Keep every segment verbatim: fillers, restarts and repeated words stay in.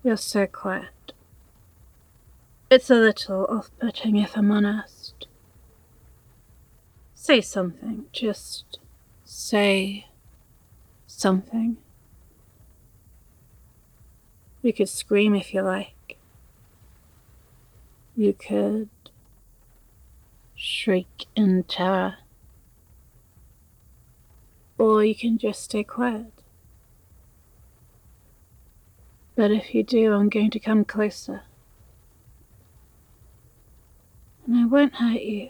You're so quiet. It's a little off-putting, if I'm honest. Say something. Just say something. You could scream if you like. You could shriek in terror. Or you can just stay quiet. But if you do, I'm going to come closer. And I won't hurt you.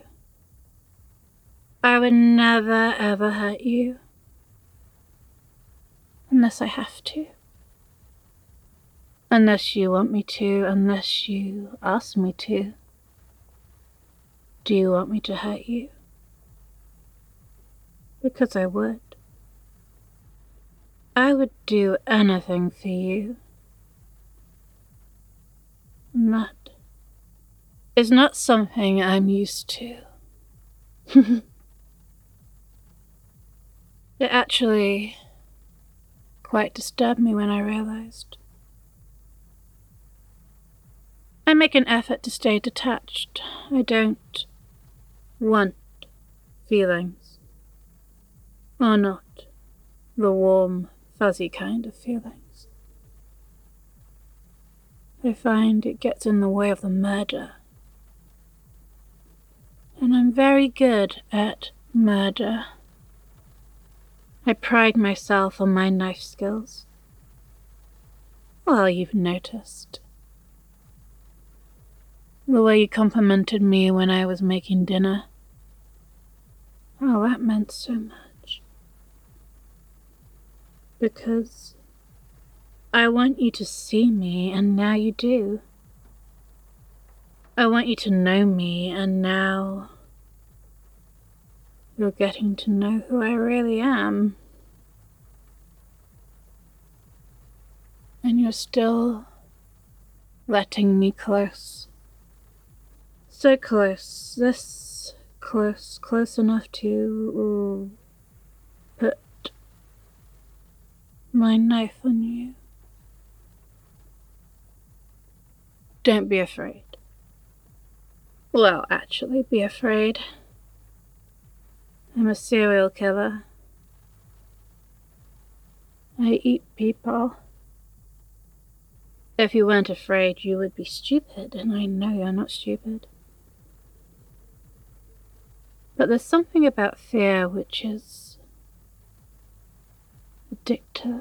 I would never ever hurt you. Unless I have to. Unless you want me to, unless you ask me to. Do you want me to hurt you? Because I would. I would do anything for you. And that is not something I'm used to. It actually quite disturbed me when I realized. I make an effort to stay detached. I don't want feelings. Or not the warm, fuzzy kind of feelings. I find it gets in the way of the murder. And I'm very good at murder. I pride myself on my knife skills. Well, you've noticed. The way you complimented me when I was making dinner. Oh, that meant so much. Because I want you to see me, and now you do. I want you to know me, and now you're getting to know who I really am. And you're still letting me close. So close, this close, close enough to put my knife on you. Don't be afraid. Well, actually, be afraid. I'm a serial killer. I eat people. If you weren't afraid, you would be stupid, and I know you're not stupid. But there's something about fear which is addictive.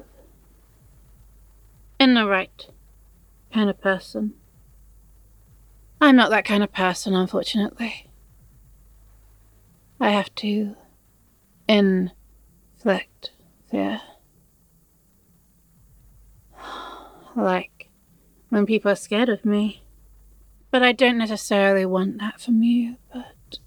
In the right kind of person. I'm not that kind of person, unfortunately. I have to inflict fear. Like when people are scared of me. But I don't necessarily want that from you, but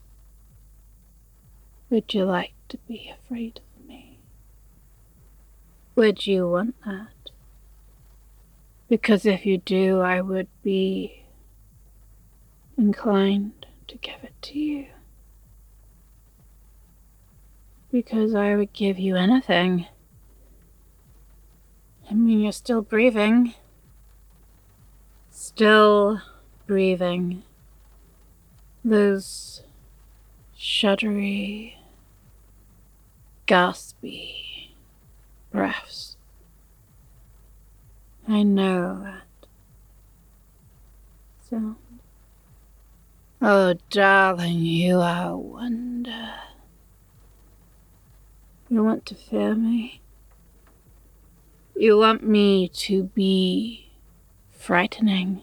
would you like to be afraid of me? Would you want that? Because if you do, I would be inclined to give it to you. Because I would give you anything. I mean, you're still breathing. Still breathing. Those shuddery, gaspy breaths. I know that sound. Oh, darling, you are a wonder. You want to fear me? You want me to be frightening?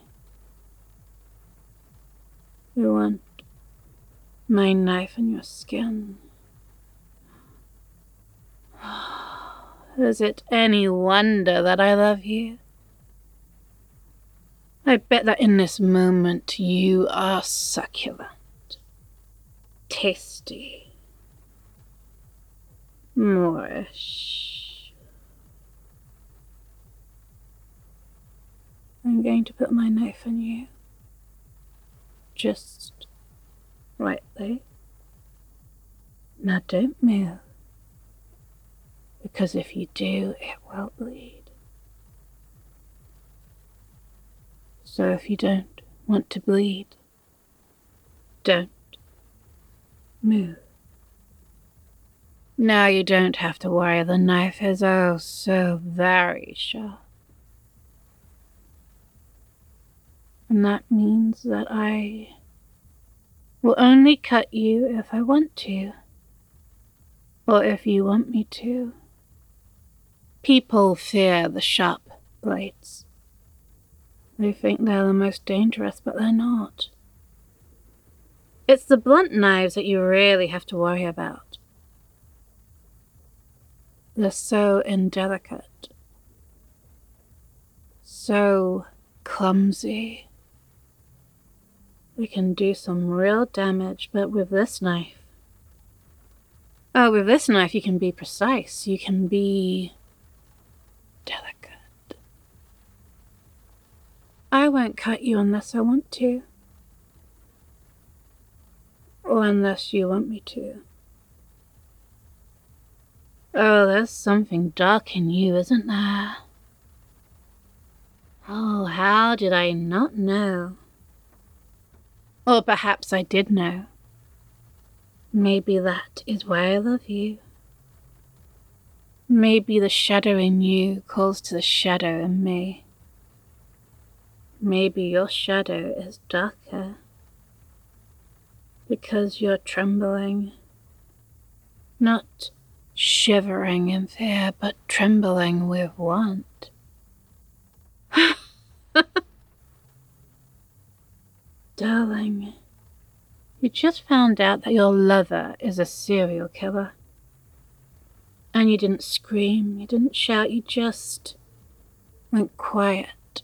You want my knife in your skin? Is it any wonder that I love you? I bet that in this moment you are succulent, tasty, Moorish. I'm going to put my knife in you. Just rightly. Now don't move. Because if you do, it will bleed. So if you don't want to bleed, don't move. Now you don't have to worry, the knife is oh so very sharp. And that means that I will only cut you if I want to, or if you want me to. People fear the sharp blades. They think they're the most dangerous, but they're not. It's the blunt knives that you really have to worry about. They're so indelicate, so clumsy. They can do some real damage, but with this knife, oh, with this knife you can be precise, you can be delicate. I won't cut you unless I want to, or unless you want me to. Oh, there's something dark in you, isn't there? Oh, how did I not know? Or perhaps I did know. Maybe that is why I love you. Maybe the shadow in you calls to the shadow in me. Maybe your shadow is darker because you're trembling, not shivering in fear, but trembling with want. Darling, you just found out that your lover is a serial killer. And you didn't scream, you didn't shout, you just went quiet.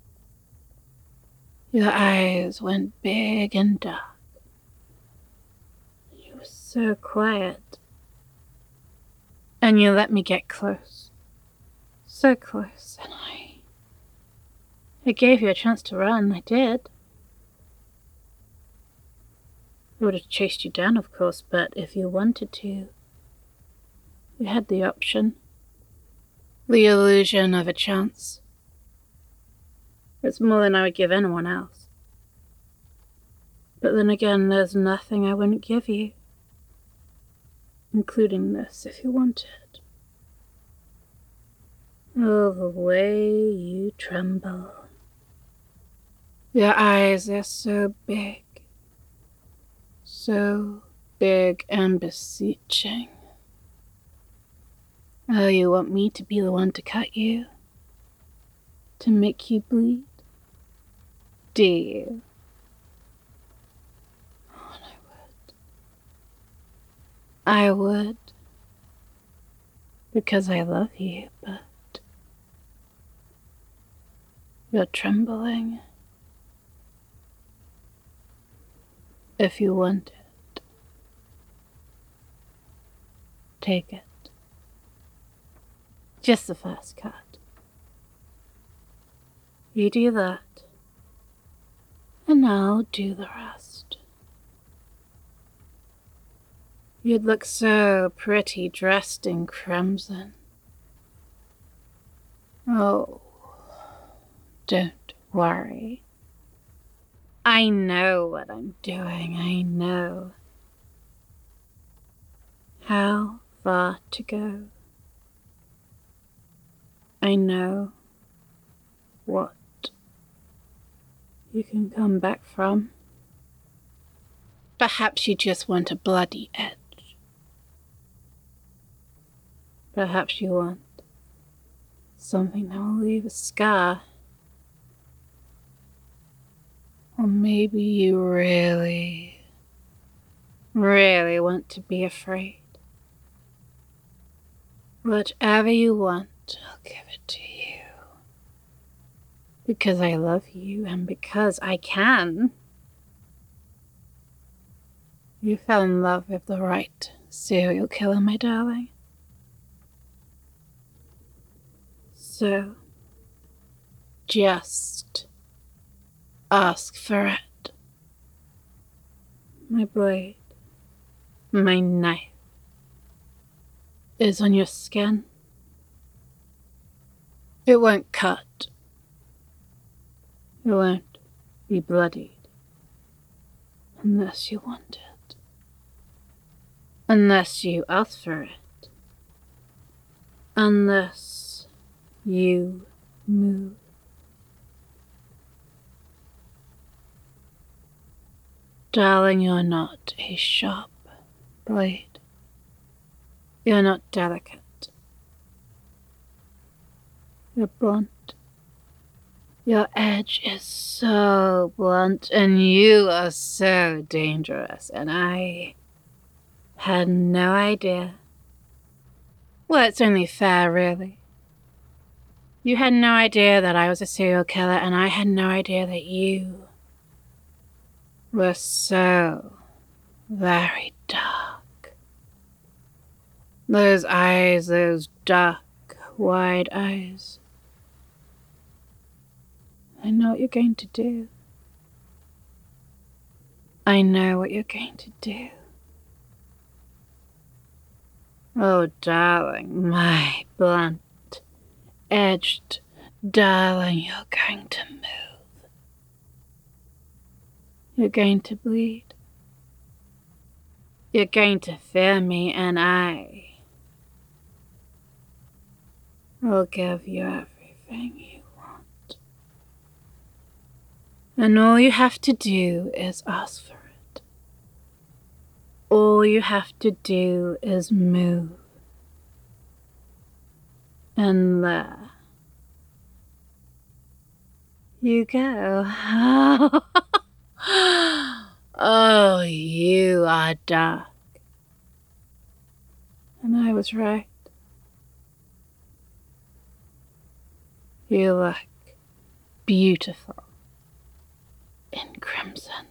Your eyes went big and dark. You were so quiet. And you let me get close. So close, and I... I gave you a chance to run, I did. I would have chased you down, of course, but if you wanted to, you had the option. The illusion of a chance. It's more than I would give anyone else. But then again, there's nothing I wouldn't give you. Including this, if you wanted. Oh, the way you tremble. Your eyes are so big. So big and beseeching. Oh, you want me to be the one to cut you? To make you bleed? Do you? Oh, and I would. I would. Because I love you, but you're trembling. If you want it, take it. Just the first cut. You do that, and I'll do the rest. You'd look so pretty dressed in crimson. Oh, don't worry. I know what I'm doing, I know. How far to go. I know what you can come back from. Perhaps you just want a bloody edge. Perhaps you want something that will leave a scar. Or maybe you really, really want to be afraid. Whatever you want, I'll give it to you. Because I love you and because I can. You fell in love with the right serial killer, my darling. So, just ask for it. My blade, my knife, is on your skin. It won't cut. It won't be bloodied unless you want it, unless you ask for it, unless you move. Darling, you're not a sharp blade. You're not delicate. You're blunt. Your edge is so blunt, and you are so dangerous, and I had no idea. Well, it's only fair, really. You had no idea that I was a serial killer, and I had no idea that you were so very dark. Those eyes, those dark, wide eyes. I know what you're going to do. I know what you're going to do. Oh, darling, my blunt, edged darling, you're going to move. You're going to bleed. You're going to fear me, and I will give you everything you want. And all you have to do is ask for it. All you have to do is move. And there you go. Oh, you are dark. And I was right. You look beautiful in crimson.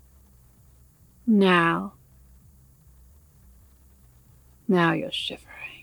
Now, now you're shivering.